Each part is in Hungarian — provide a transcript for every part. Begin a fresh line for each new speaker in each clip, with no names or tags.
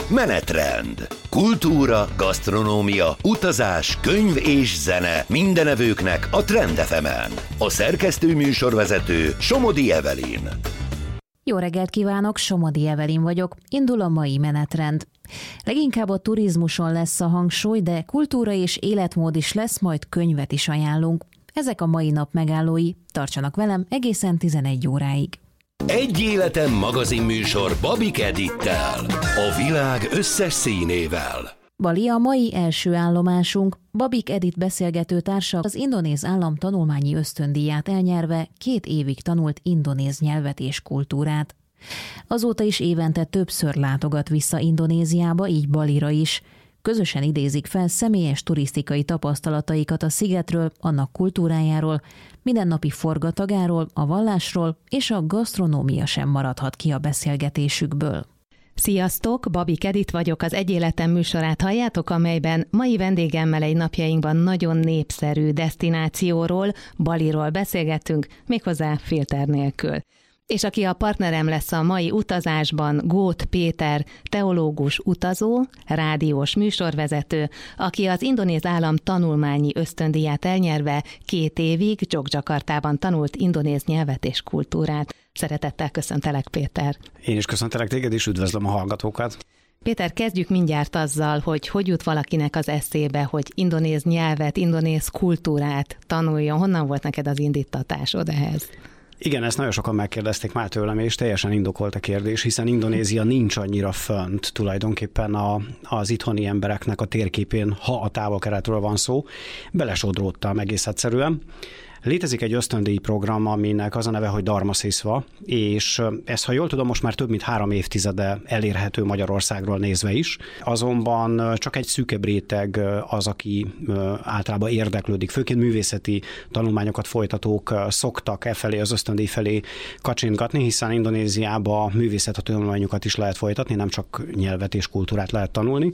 Menetrend. Kultúra, gasztronómia, utazás, könyv és zene mindenevőknek a Trend FM-en. A szerkesztő műsorvezető Somodi Evelyn.
Jó reggelt kívánok, Somodi Evelyn vagyok. Indul a mai menetrend. Leginkább a turizmuson lesz a hangsúly, de kultúra és életmód is lesz, majd könyvet is ajánlunk. Ezek a mai nap megállói. Tartsanak velem egészen 11 óráig.
Egy életen magazinműsor Babik Edittel. A világ összes színével.
Bali a mai első állomásunk. Babik Edit beszélgetőtársa az indonéz állam tanulmányi ösztöndíját elnyerve 2 évig tanult indonéz nyelvet és kultúrát. Azóta is évente többször látogat vissza Indonéziába, így Balira is. Közösen idézik fel személyes turisztikai tapasztalataikat a szigetről, annak kultúrájáról, mindennapi forgatagáról, a vallásról, és a gasztronómia sem maradhat ki a beszélgetésükből.
Sziasztok, Babik Edit vagyok, az Egy Életem műsorát halljátok, amelyben mai vendégemmel egy napjainkban nagyon népszerű desztinációról, Baliról beszélgetünk, méghozzá filter nélkül. És aki a partnerem lesz a mai utazásban, Góth Péter, teológus utazó, rádiós műsorvezető, aki az indonéz állam tanulmányi ösztöndíját elnyerve 2 évig Dzsogdzsakartában tanult indonéz nyelvet és kultúrát. Szeretettel köszöntelek, Péter.
Én is köszöntelek téged, és üdvözlöm a hallgatókat.
Péter, kezdjük mindjárt azzal, hogy jut valakinek az eszébe, hogy indonéz nyelvet, indonéz kultúrát tanuljon. Honnan volt neked az indítatásod ehhez?
Igen, ezt nagyon sokan megkérdezték már tőlem, és teljesen indokolt a kérdés, hiszen Indonézia nincs annyira fönt tulajdonképpen az itthoni embereknek a térképén, ha a távol-keletről van szó. Belesodródtam egész egyszerűen. Létezik egy ösztöndíj program, aminek az a neve, hogy Dharmasisva, és ez, ha jól tudom, most már több mint 3 évtizede elérhető Magyarországról nézve is. Azonban csak egy szűkebb réteg az, aki általában érdeklődik. Főként művészeti tanulmányokat folytatók szoktak efelé, az ösztöndíj felé kacsintgatni, hiszen Indonéziában művészeti tanulmányokat is lehet folytatni, nem csak nyelvet és kultúrát lehet tanulni.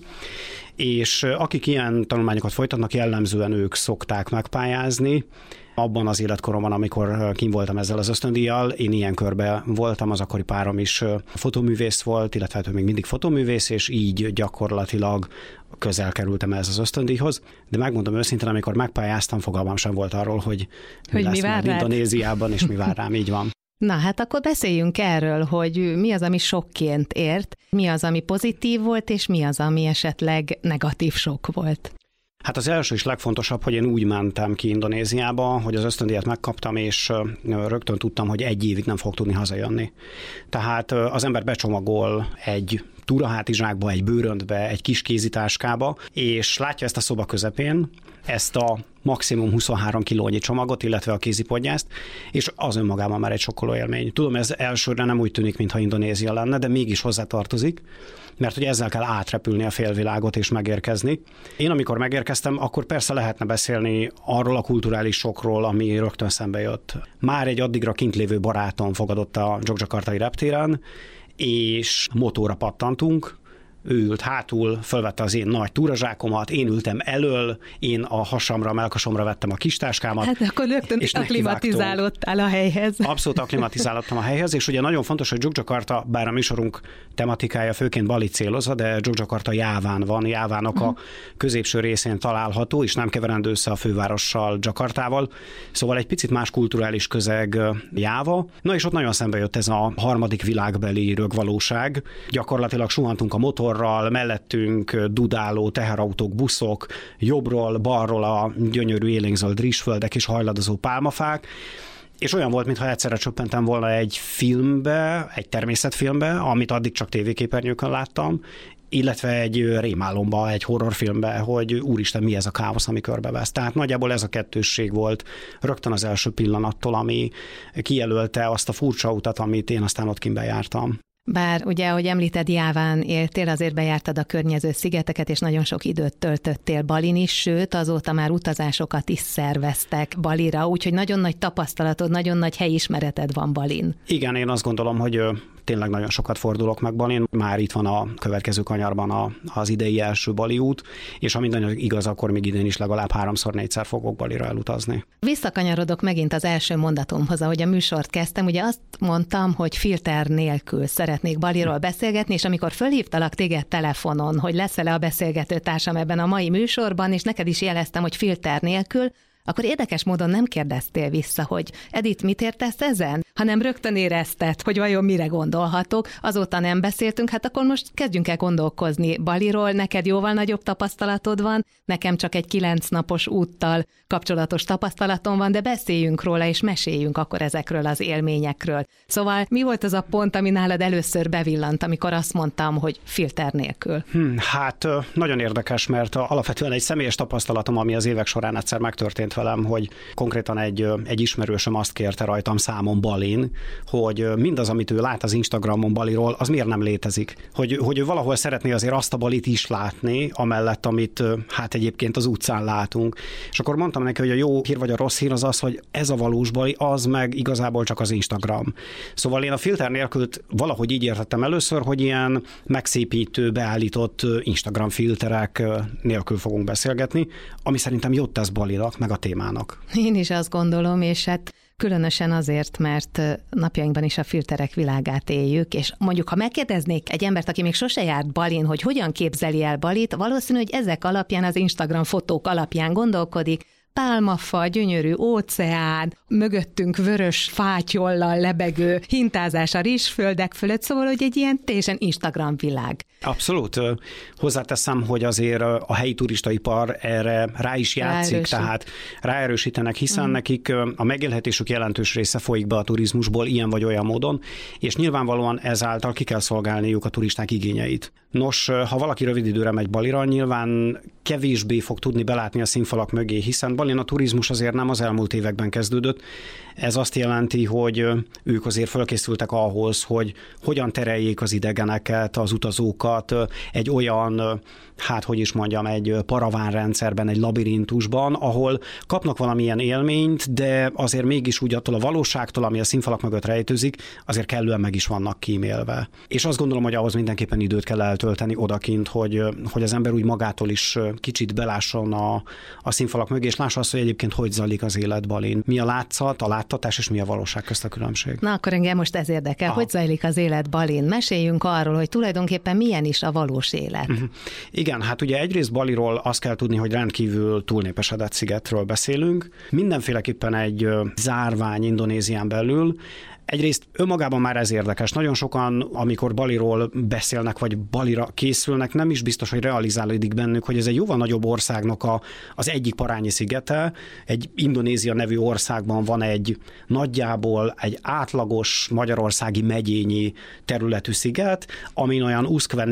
És akik ilyen tanulmányokat folytatnak, jellemzően ők szokták megpályázni. Abban az életkoromban, amikor kim voltam ezzel az ösztöndíjjal, én ilyen körben voltam, az akkori párom is fotóművész volt, illetve ő még mindig fotóművész, és így gyakorlatilag közel kerültem ez az ösztöndíjhoz. De megmondom őszintén, amikor megpályáztam, fogalmam sem volt arról, hogy mi lesz majd Indonéziában, és mi vár rám, így van.
Na hát akkor beszéljünk erről, hogy mi az, ami sokként ért, mi az, ami pozitív volt, és mi az, ami esetleg negatív sok volt.
Hát az első és legfontosabb, hogy én úgy mentem ki Indonéziába, hogy az ösztöndíjat megkaptam, és rögtön tudtam, hogy 1 évig nem fog tudni hazajönni. Tehát az ember becsomagol egy túrahátizsákba, egy bőröntbe, egy kis kézitáskába, és látja ezt a szoba közepén, ezt a maximum 23 kilónyi csomagot, illetve a kézipodgyászt, és az önmagában már egy sokkoló élmény. Tudom, ez elsőre nem úgy tűnik, mintha Indonézia lenne, de mégis hozzátartozik, mert hogy ezzel kell átrepülni a félvilágot és megérkezni. Én amikor megérkeztem, akkor persze lehetne beszélni arról a kulturális sokról, ami rögtön szembe jött. Már egy addigra kint lévő barátom fogadott a dzsogdzsakartai reptéren, és motorra pattantunk, ő ült hátul, fölvette az én nagy túrazsákomat, én ültem elől, én a hasamra, a mellkasomra vettem a kis táskámat.
Hát akkor rögtön akklimatizálódtál a helyhez.
Abszolút akklimatizálódtam a helyhez, és ugye nagyon fontos, hogy Dzsogdzsakarta, bár a műsorunk tematikája főként Bali célozza, de Dzsogdzsakarta Jáván van, Jávának a középső részén található, és nem keverendő össze a fővárossal, Dzsakartával. Szóval egy picit más kulturális közeg Jáva. Na és ott nagyon szembe jött ez a harmadik világbeli rögvalóság. Gyakorlatilag suhantunk a motor, mellettünk dudáló teherautók, buszok, jobbról, balról a gyönyörű élénkzöld rizsföldek és hajladozó pálmafák, és olyan volt, mintha egyszerre csöppentem volna egy filmbe, egy természetfilmbe, amit addig csak tévéképernyőkön láttam, illetve egy rémálomba, egy horrorfilmbe, hogy úristen, mi ez a káosz, ami körbevesz. Tehát nagyjából ez a kettősség volt rögtön az első pillanattól, ami kijelölte azt a furcsa utat, amit én aztán ott kint bejártam.
Bár ugye, ahogy említed, Jáván éltél, azért bejártad a környező szigeteket, és nagyon sok időt töltöttél Balin is, sőt, azóta már utazásokat is szerveztek Balira, úgyhogy nagyon nagy tapasztalatod, nagyon nagy helyismereted van Balin.
Igen, én azt gondolom, hogy tényleg nagyon sokat fordulok meg Balin. Már itt van a következő kanyarban az idei első Bali út, és ami nagyon igaz, akkor még idén is legalább 3-4-szer fogok Balira elutazni.
Visszakanyarodok megint az első mondatomhoz, ahogy a műsort kezdtem. Ugye azt mondtam, hogy filter nélkül szeretnék Baliról beszélgetni, és amikor fölhívtalak téged telefonon, hogy leszel-e a beszélgető társam ebben a mai műsorban, és neked is jeleztem, hogy filter nélkül, akkor érdekes módon nem kérdeztél vissza, hogy Edith, mit értesz ezen? Hanem rögtön érezted, hogy vajon mire gondolhatok. Azóta nem beszéltünk, hát akkor most kezdjünk el gondolkozni Baliról. Neked jóval nagyobb tapasztalatod van, nekem csak egy 9 napos úttal kapcsolatos tapasztalatom van, de beszéljünk róla, és meséljünk akkor ezekről az élményekről. Szóval mi volt az a pont, ami nálad először bevillant, amikor azt mondtam, hogy filter nélkül?
Hát nagyon érdekes, mert alapvetően egy személyes tapasztalatom, ami az évek során egyszer megtörtént velem, hogy konkrétan egy ismerősöm azt kérte rajtam számon Balin, hogy mindaz, amit ő lát az Instagramon Baliról, az miért nem létezik. Hogy ő valahol szeretné azért azt a Balit is látni, amellett, amit hát egyébként az utcán látunk. És akkor mondtam neki, hogy a jó hír vagy a rossz hír az az, hogy ez a valós Bali, az meg igazából csak az Instagram. Szóval én a filter nélkül valahogy így értettem először, hogy ilyen megszépítő, beállított Instagram filterek nélkül fogunk beszélgetni, ami szerintem jót tesz Balinak, meg a témának.
Én is azt gondolom, és hát különösen azért, mert napjainkban is a filterek világát éljük, és mondjuk, ha megkérdeznék egy embert, aki még sose járt Balin, hogy hogyan képzeli el Balit, valószínű, hogy ezek alapján, az Instagram fotók alapján gondolkodik, pálmafa, gyönyörű óceán, mögöttünk vörös fátyollal lebegő hintázás a rizsföldek fölött, szóval, hogy egy ilyen teljesen Instagram világ.
Abszolút. Hozzáteszem, hogy azért a helyi turistaipar erre rá is játszik, tehát ráerősítenek, hiszen nekik a megélhetésük jelentős része folyik be a turizmusból ilyen vagy olyan módon, és nyilvánvalóan ezáltal ki kell szolgálniuk a turisták igényeit. Nos, ha valaki rövid időre megy Balira, nyilván kevésbé fog tudni belátni a színfalak mögé, hiszen Balin a turizmus azért nem az elmúlt években kezdődött. Ez azt jelenti, hogy ők azért fölkészültek ahhoz, hogy hogyan tereljék az idegeneket, az utazókat egy olyan, hát hogy is mondjam, egy paravánrendszerben, egy labirintusban, ahol kapnak valamilyen élményt, de azért mégis úgy attól a valóságtól, ami a színfalak mögött rejtőzik, azért kellően meg is vannak kímélve. És azt gondolom, hogy ahhoz mindenképpen időt kell eltölteni odakint, hogy az ember úgy magától is kicsit belásson a színfalak mögé, és lássa azt, hogy egyébként hogy zajlik az élet Balin. Mi a látszat, a láttatás, és mi a valóság közt a különbség.
Na, akkor engem most ez érdekel, hogy zajlik az élet Balin. Meséljünk arról, hogy tulajdonképpen milyen is a valós élet.
Igen, hát ugye egyrészt Baliról azt kell tudni, hogy rendkívül túlnépesedett szigetről beszélünk. Mindenféleképpen egy zárvány Indonézián belül. Egyrészt önmagában már ez érdekes. Nagyon sokan, amikor Baliról beszélnek, vagy Balira készülnek, nem is biztos, hogy realizálódik bennük, hogy ez egy jóval nagyobb országnak az egyik parányi szigete. Egy Indonézia nevű országban van egy nagyjából egy átlagos magyarországi megyényi területű sziget, amin olyan uszkve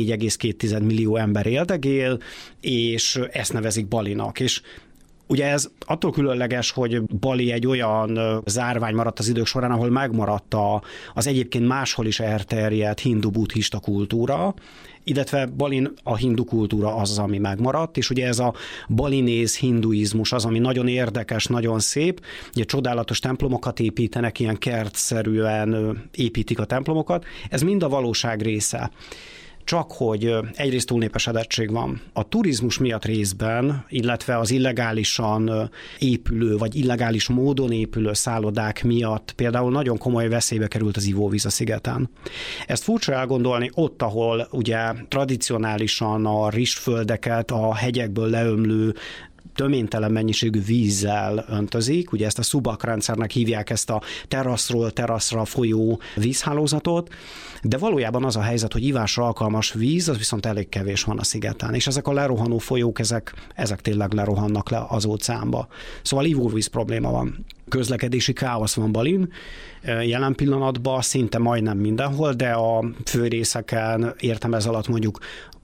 4,2 millió ember éldegél, és ezt nevezik Balinak. És ugye ez attól különleges, hogy Bali egy olyan zárvány maradt az idők során, ahol megmaradt az egyébként máshol is elterjedt hindu-buddhista kultúra, illetve Balin a hindu kultúra az, ami megmaradt, és ugye ez a balinéz hinduizmus az, ami nagyon érdekes, nagyon szép, ugye csodálatos templomokat építenek, ilyen kertszerűen építik a templomokat, ez mind a valóság része. Csak hogy egyrészt túlnépesedettség van. A turizmus miatt részben, illetve az illegálisan épülő, vagy illegális módon épülő szállodák miatt például nagyon komoly veszélybe került az ivóvíz a szigeten. Ezt furcsa elgondolni ott, ahol ugye tradicionálisan a rizsföldeket a hegyekből leömlő töménytelen mennyiségű vízzel öntözik, ugye ezt a Subak rendszernek hívják, ezt a teraszról teraszra folyó vízhálózatot, de valójában az a helyzet, hogy ivásra alkalmas víz, az viszont elég kevés van a szigeten, és ezek a lerohanó folyók, ezek tényleg lerohannak le az óceánba. Szóval ivóvíz probléma van. Közlekedési káosz van Balin, jelen pillanatban szinte majdnem mindenhol, de a főrészeken értem ez alatt mondjuk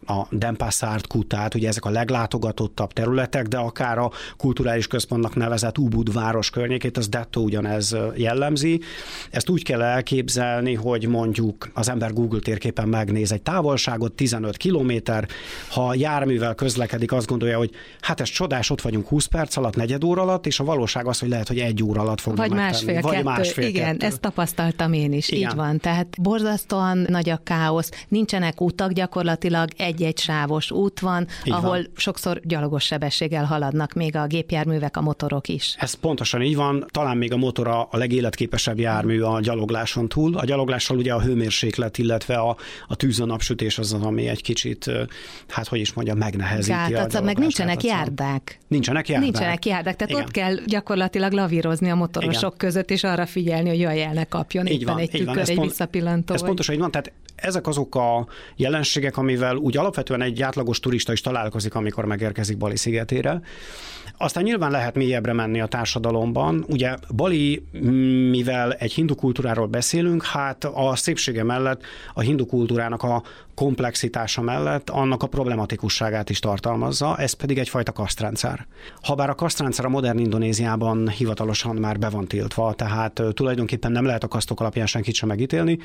a Denpasar Kutát, ugye ezek a leglátogatottabb területek, de akár a kulturális központnak nevezett Ubud város környékét, az dettó ugyanez jellemzi. Ezt úgy kell elképzelni, hogy mondjuk az ember Google térképen megnéz egy távolságot, 15 kilométer, ha járművel közlekedik, azt gondolja, hogy hát ez csodás, ott vagyunk 20 perc alatt, negyed óra alatt, és a valóság az, hogy lehet, hogy 1 óra alatt fogunk megtenni.
Vagy másfél-kettő. Igen, ezt tapasztaltam én is. Igen. Így van. Tehát borzasztóan nagy a káosz, nincsenek utak, gyakorlatilag egy-egy sávos út van, így ahol van. Sokszor gyalogos sebességgel haladnak még a gépjárművek, a motorok is. Ez
pontosan így van, talán még a motor a legéletképesebb jármű a gyalogláson túl. A gyaloglással ugye a hőmérséklet, illetve a tűz, a napsütés az, ami egy kicsit, hát hogy is mondjam, megnehezíti a gyaloglást.
Meg nincsenek járdák.
Nincsenek járdák,
tehát igen. Ott kell gyakorlatilag lavírozni a motorosok igen. között, és arra figyelni, hogy jaj, el ne kapjon éppen van, egy tükör, egy visszapillantó.
Ez pontosan így van, tehát ezek azok a jelenségek, amivel úgy alapvetően egy átlagos turista is találkozik, amikor megérkezik Bali szigetére. Aztán nyilván lehet mélyebbre menni a társadalomban. Ugye Bali, mivel egy hindu kultúráról beszélünk, hát a szépsége mellett, a hindu kultúrának a komplexitása mellett annak a problematikusságát is tartalmazza, ez pedig egyfajta kasztrendszer. Habár a kasztrendszer a modern Indonéziában hivatalosan már be van tiltva, tehát tulajdonképpen nem lehet a kasztok alapján senkit sem megítélni,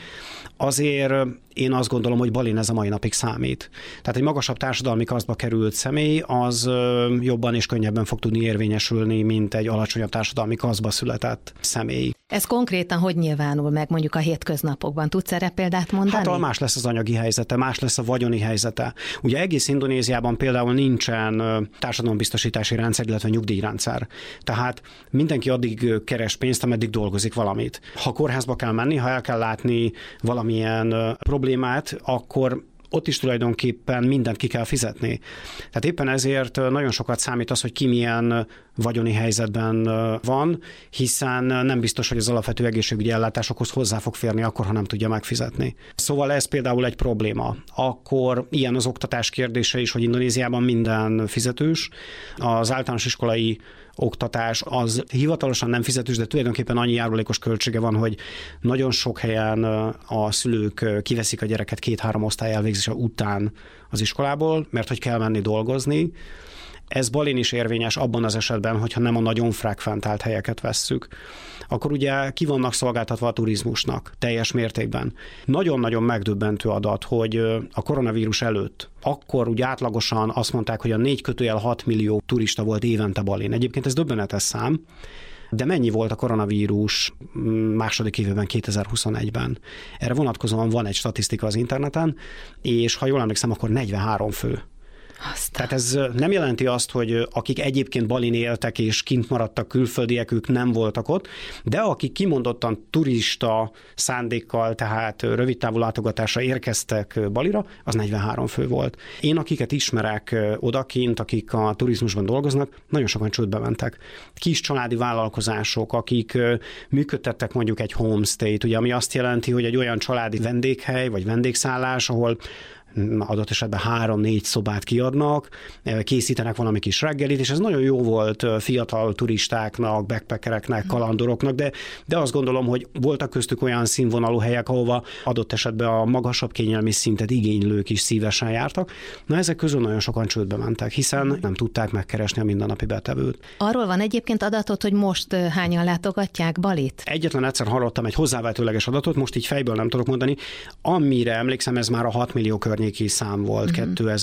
azért én azt gondolom, hogy Balin ez a mai napig számít. Tehát egy magasabb társadalmi kasztba került személy, az jobban és könnyebben fog tudni érvényesülni, mint egy alacsonyabb társadalmi kasztba született személy.
Ez konkrétan hogy nyilvánul meg mondjuk a hétköznapokban? Tudsz erre példát mondani?
Hát más lesz az anyagi helyzete, más lesz a vagyoni helyzete. Ugye egész Indonéziában például nincsen társadalombiztosítási rendszer, illetve nyugdíjrendszer. Tehát mindenki addig keres pénzt, ameddig dolgozik valamit. Ha kórházba kell menni, ha el kell látni valamilyen problémát, akkor ott is tulajdonképpen mindent ki kell fizetni. Tehát éppen ezért nagyon sokat számít az, hogy ki milyen vagyoni helyzetben van, hiszen nem biztos, hogy az alapvető egészségügyi ellátásokhoz hozzá fog férni akkor, ha nem tudja megfizetni. Szóval ez például egy probléma. Akkor ilyen az oktatás kérdése is, hogy Indonéziában minden fizetős. Az általános iskolai oktatás az hivatalosan nem fizetős, de tulajdonképpen annyi járulékos költsége van, hogy nagyon sok helyen a szülők kiveszik a gyereket 2-3 osztály elvégzése után az iskolából, mert hogy kell menni dolgozni. Ez Balin is érvényes abban az esetben, hogyha nem a nagyon frekventált helyeket vesszük. Akkor ugye ki vannak szolgáltatva a turizmusnak teljes mértékben. Nagyon-nagyon megdöbbentő adat, hogy a koronavírus előtt, akkor úgy átlagosan azt mondták, hogy a 4-6 millió turista volt évente Balin. Egyébként ez döbbenetes szám, de mennyi volt a koronavírus második évben, 2021-ben? Erre vonatkozóan van egy statisztika az interneten, és ha jól emlékszem, akkor 43 fő. Tehát ez nem jelenti azt, hogy akik egyébként Balin éltek és kint maradtak külföldiek, ők nem voltak ott, de akik kimondottan turista szándékkal, tehát rövidtávú látogatásra érkeztek Balira, az 43 fő volt. Én, akiket ismerek odakint, akik a turizmusban dolgoznak, nagyon sokan csődbe mentek. Kis családi vállalkozások, akik működtettek mondjuk egy homestay-t, ugye, ami azt jelenti, hogy egy olyan családi vendéghely vagy vendégszállás, ahol adott esetben 3-4 szobát kiadnak, készítenek valami kis reggelit, és ez nagyon jó volt fiatal turistáknak, backpackereknek, kalandoroknak, de azt gondolom, hogy voltak köztük olyan színvonalú helyek, ahova adott esetben a magasabb kényelmi szintet igénylők is szívesen jártak. Na ezek közül nagyon sokan csődbe mentek, hiszen nem tudták megkeresni a mindennapi betevőt.
Arról van egyébként adatot, hogy most hányan látogatják Balit?
Egyetlen egyszer hallottam egy hozzávetőleges adatot, most így fejből nem tudok mondani. Amire emlékszem, ez már a 6 millió környéki szám volt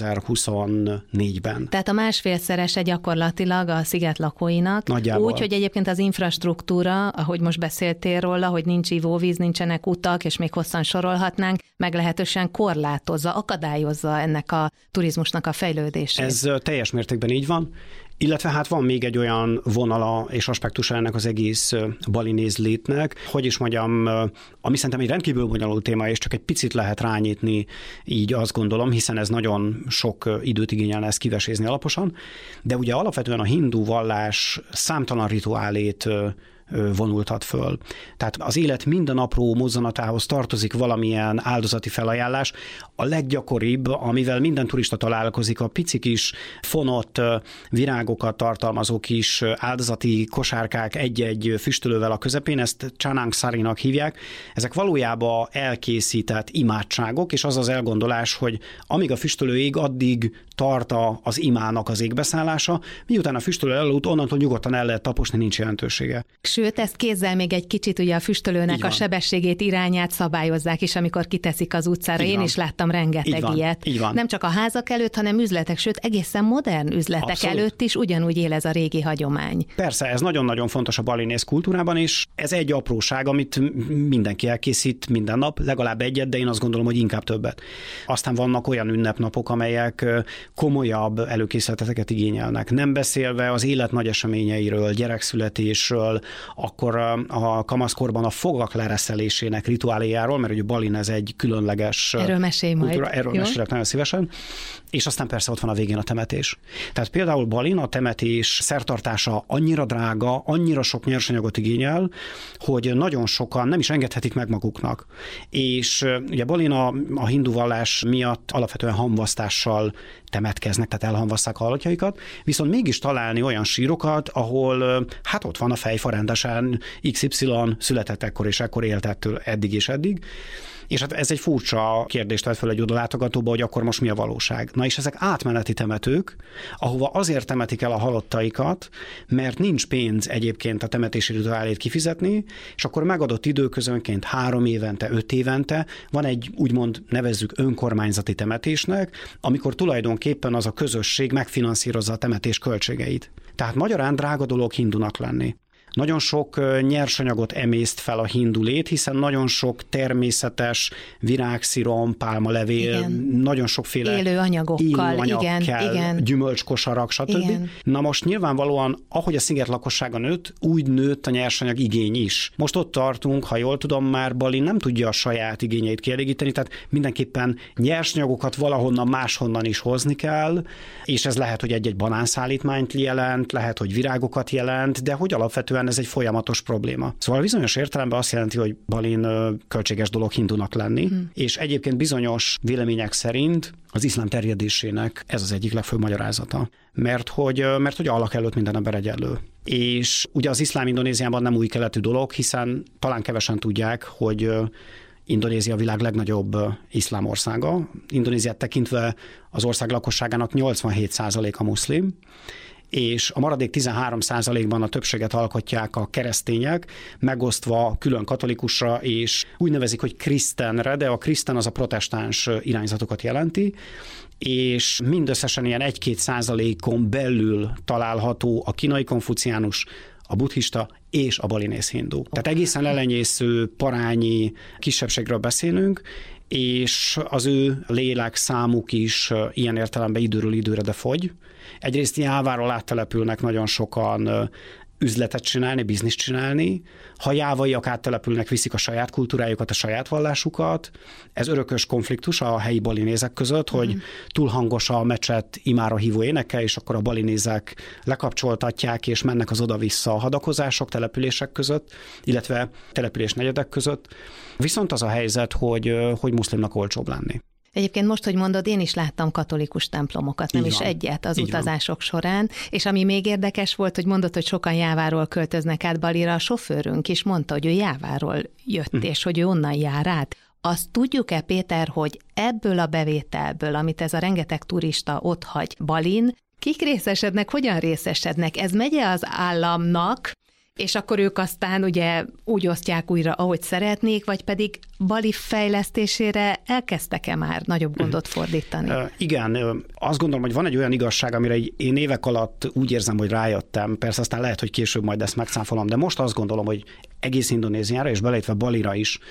2024-ben.
Tehát a másfélszerese gyakorlatilag a sziget lakóinak.
Nagyjából.
Úgy, hogy egyébként az infrastruktúra, ahogy most beszéltél róla, hogy nincs ivóvíz, nincsenek utak, és még hosszan sorolhatnánk, meglehetősen korlátozza, akadályozza ennek a turizmusnak a fejlődését. Ez
teljes mértékben így van. Illetve hát van még egy olyan vonala és aspektusa ennek az egész balinéz létnek, hogy is mondjam, ami szerintem egy rendkívül bonyolult téma, és csak egy picit lehet rányitni, így azt gondolom, hiszen ez nagyon sok időt igényelne ezt kivesézni alaposan, de ugye alapvetően a hindu vallás számtalan rituálét vonultat föl. Tehát az élet minden apró mozzanatához tartozik valamilyen áldozati felajánlás. A leggyakoribb, amivel minden turista találkozik, a pici kis fonott virágokat tartalmazó kis áldozati kosárkák egy-egy füstölővel a közepén, ezt Chanang Sarinak hívják. Ezek valójában elkészített imádságok, és az az elgondolás, hogy amíg a füstölő ég, addig tart az imának az égbeszállása, miután a füstölő elaludt, onnantól nyugodtan el lehet taposni, nincs jelentősége.
Sőt, ezt kézzel még egy kicsit ugye a füstölőnek a sebességét, irányát szabályozzák is, amikor kiteszik az utcára. Én is láttam rengeteg ilyet. Nem csak a házak előtt, hanem üzletek, sőt egészen modern üzletek előtt is ugyanúgy él ez a régi hagyomány.
Persze, ez nagyon-nagyon fontos a balinész kultúrában, és ez egy apróság, amit mindenki elkészít minden nap, legalább egyet, de én azt gondolom, hogy inkább többet. Aztán vannak olyan ünnepnapok, amelyek komolyabb előkészületeket igényelnek. Nem beszélve az élet nagy eseményeiről, gyerekszületésről, akkor a kamaszkorban a fogak lereszelésének rituáléjáról, mert ugye Balin ez egy különleges
erről mesélj majd.
Erről mesélek nagyon szívesen. És aztán persze ott van a végén a temetés. Tehát például Balin a temetés szertartása annyira drága, annyira sok nyersanyagot igényel, hogy nagyon sokan nem is engedhetik meg maguknak. És ugye Balin a hindu vallás miatt alapvetően hamvasztással temetkeznek, tehát elhamvasszák a halottjaikat, viszont mégis találni olyan sírokat, ahol hát ott van a fejfa rendesen, XY született ekkor és ekkor élt ettől eddig és eddig. És hát ez egy furcsa kérdést tett fel egy oda látogatóba, hogy akkor most mi a valóság. Na és ezek átmeneti temetők, ahova azért temetik el a halottaikat, mert nincs pénz egyébként a temetési rituálét kifizetni, és akkor megadott időközönként 3 évente, 5 évente van egy úgymond nevezzük önkormányzati temetésnek, amikor tulajdonképpen az a közösség megfinanszírozza a temetés költségeit. Tehát magyarán drága dolog hindunak lenni. Nagyon sok nyersanyagot emészt fel a hindu lét, hiszen nagyon sok természetes virágszirom, pálmalevél, nagyon sokféle
élő anyagokkal, igen.
Gyümölcskosarak, stb. Igen. Na most nyilvánvalóan, ahogy a sziget lakossága nőtt, úgy nőtt a nyersanyag igény is. Most ott tartunk, ha jól tudom, már Balin nem tudja a saját igényeit kielégíteni, tehát mindenképpen nyersanyagokat valahonnan máshonnan is hozni kell, és ez lehet, hogy egy-egy banánszállítmányt jelent, lehet, hogy virágokat jelent, de hogy alapvetően ez egy folyamatos probléma. Szóval bizonyos értelemben azt jelenti, hogy Balin költséges dolog hindunak lenni, és egyébként bizonyos vélemények szerint az iszlám terjedésének ez az egyik legfőbb magyarázata. Mert hogy Allah előtt minden ember egyenlő. És ugye az iszlám Indonéziában nem új keletű dolog, hiszen talán kevesen tudják, hogy Indonézia a világ legnagyobb iszlám országa. Indonéziát tekintve az ország lakosságának 87% a muszlim, és a maradék 13%-ban a többséget alkotják a keresztények, megosztva külön katolikusra, és úgy nevezik, hogy krisztenre, de a kriszten az a protestáns irányzatokat jelenti, és mindösszesen ilyen 1-2%-on belül található a kínai konfuciánus, a buddhista és a balinész hindu. Tehát egészen elenyésző, parányi kisebbségről beszélünk, és az ő lélek számuk is ilyen értelemben időről időre de fogy. Egyrészt Jáváról áttelepülnek nagyon sokan üzletet csinálni, bizniszt csinálni. Ha jávaiak áttelepülnek, viszik a saját kultúrájukat, a saját vallásukat. Ez örökös konfliktus a helyi balinézek között, hogy túl hangos a mecset imára hívó éneke, és akkor a balinézek lekapcsoltatják, és mennek az oda-vissza a hadakozások települések között, illetve település negyedek között. Viszont az a helyzet, hogy muszlimnak olcsóbb lenni.
Egyébként most, hogy mondod, én is láttam katolikus templomokat, nem is egyet az utazások során, és ami még érdekes volt, hogy mondod, hogy sokan Jáváról költöznek át Balira, a sofőrünk is mondta, hogy ő Jáváról jött, és hogy ő onnan jár át. Azt tudjuk-e, Péter, hogy ebből a bevételből, amit ez a rengeteg turista ott hagy Balin, kik részesednek, hogyan részesednek? Ez megye az államnak, és akkor ők aztán ugye úgy osztják újra, ahogy szeretnék, vagy pedig Bali fejlesztésére elkezdtek-e már nagyobb gondot fordítani?
Igen, azt gondolom, hogy van egy olyan igazság, amire én évek alatt úgy érzem, hogy rájöttem, persze aztán lehet, hogy később majd ezt megszáfolom, de most azt gondolom, hogy egész Indonéziára és beleértve Balira is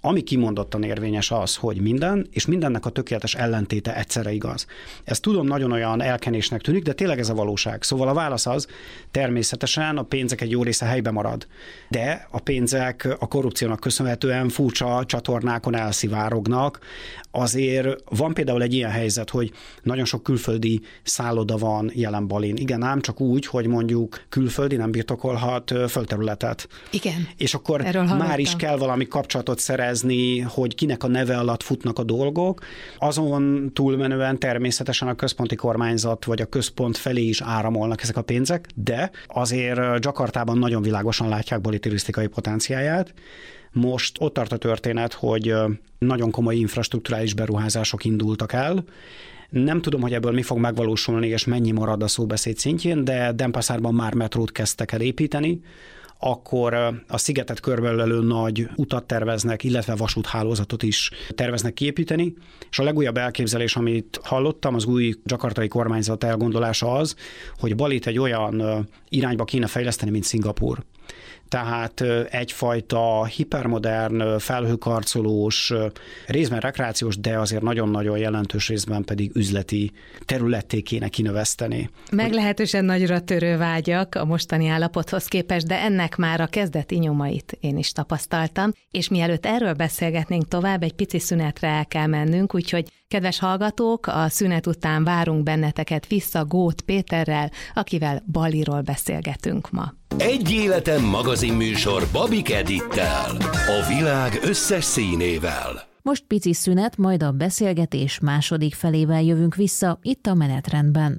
Ami kimondottan érvényes az, hogy minden, és mindennek a tökéletes ellentéte egyszerre igaz. Ezt tudom, nagyon olyan elkenésnek tűnik, de tényleg ez a valóság. Szóval a válasz az, természetesen a pénzek egy jó része helyben marad, de a pénzek a korrupciónak köszönhetően furcsa csatornákon elszivárognak. Azért van például egy ilyen helyzet, hogy nagyon sok külföldi szálloda van jelen Balin. Igen, ám csak úgy, hogy mondjuk külföldi nem birtokolhat földterületet.
Igen.
És akkor már is kell valami kapcsolatot szerezni, hogy kinek a neve alatt futnak a dolgok. Azon túlmenően természetesen a központi kormányzat vagy a központ felé is áramolnak ezek a pénzek, de azért Jakartában nagyon világosan látják Bali turisztikai potenciáját. Most ott tart a történet, hogy nagyon komoly infrastrukturális beruházások indultak el. Nem tudom, hogy ebből mi fog megvalósulni, és mennyi marad a szóbeszéd szintjén, de Denpasarban már metrót kezdtek el építeni, akkor a szigetet körbeölelő nagy utat terveznek, illetve vasúthálózatot is terveznek kiépíteni, és a legújabb elképzelés, amit hallottam, az új jakartai kormányzat elgondolása az, hogy Balit egy olyan irányba kéne fejleszteni, mint Szingapúr. Tehát egyfajta hipermodern, felhőkarcolós, részben rekreációs, de azért nagyon-nagyon jelentős részben pedig üzleti területté kéne kinöveszteni.
Meglehetősen nagyra törő vágyak a mostani állapothoz képest, de ennek már a kezdeti nyomait én is tapasztaltam, és mielőtt erről beszélgetnénk tovább, egy pici szünetre el kell mennünk, úgyhogy kedves hallgatók, a szünet után várunk benneteket vissza Góth Péterrel, akivel Baliról beszélgetünk ma.
Egy életen magazinműsor Babik Edittel, a világ összes színével.
Most pici szünet, majd a beszélgetés második felével jövünk vissza itt a Menetrendben.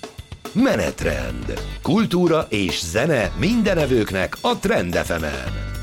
Menetrend. Kultúra és zene mindenevőknek a Trend FM-en.